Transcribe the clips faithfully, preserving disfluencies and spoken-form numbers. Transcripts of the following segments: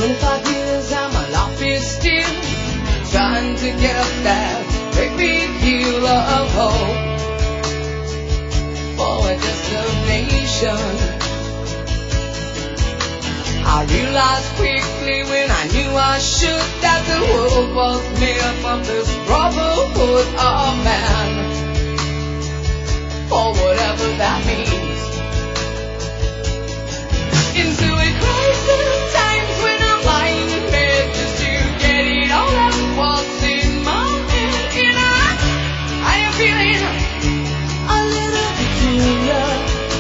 twenty-five years and my life is still trying to get that great big hill of hope for a destination. I realized quickly when I knew I should that the world was made up of this brotherhood of man, for whatever that means. Into a crisis times when I'm lying in bed just to get it all out what's in my head, and I, I am feeling a little peculiar.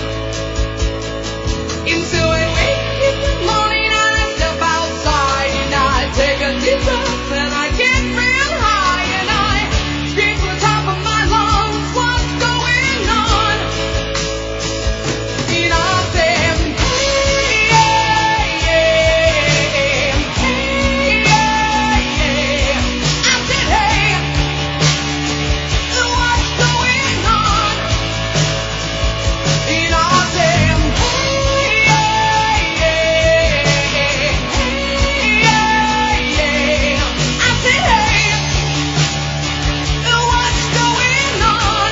Into a wake in the morning and I step outside and I take a deep breath and I get real high and I scream from the top of my lungs, what's going on? And I say, hey, yeah, yeah, hey, yeah, yeah. I said, hey, what's going on? And I say, hey, yeah, yeah, hey, yeah, yeah. I said, hey, what's going on?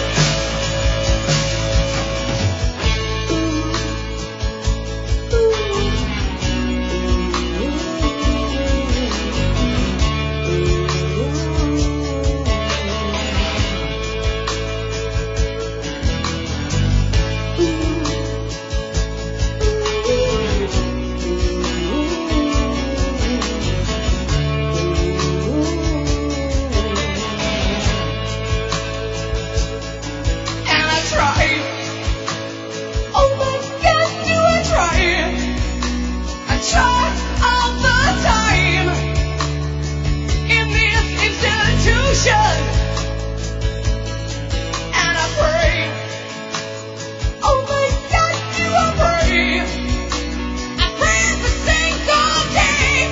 And I try. Oh my God, do I try? I try all the time in this institution, and I pray. Oh my God, do I pray? I pray every single day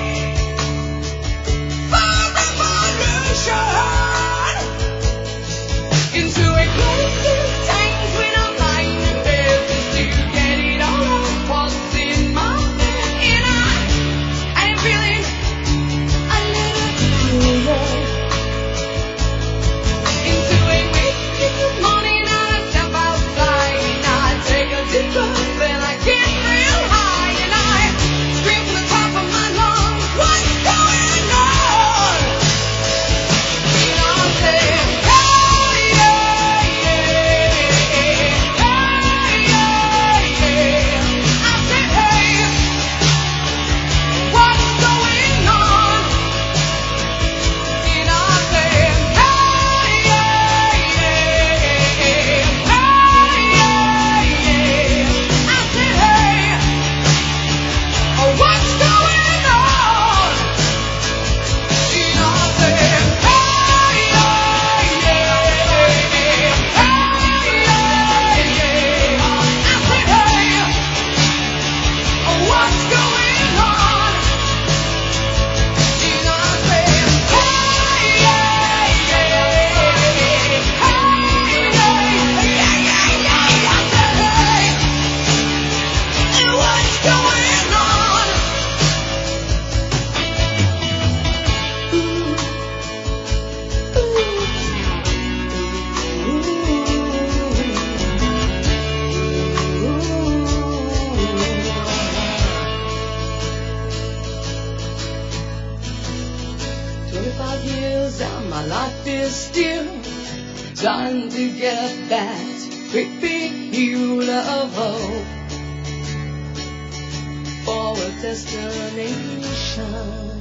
for revolution. Into a crisis times when I'm lying in bed just to get it all out what's in my head, and I, I am feeling a little peculiar. Into a wake in the morning and I step outside and I take a deep breath and I get real high and I scream from the top of my lungs, what's going on? And I say, hey, yeah, yeah, hey, yeah, yeah. I said, hey, what's going on? And I say, hey, yeah, yeah, hey, yeah, yeah. I said, hey, what's going on? And I say, hey, yeah, yeah, hey, yeah, yeah. I said, hey, what's going on? And I say, hey, yeah, yeah, hey, yeah, yeah, yeah. I said, hey, what's going on? Twenty-five years and my life is still trying to get that great big hill of hope for a destination.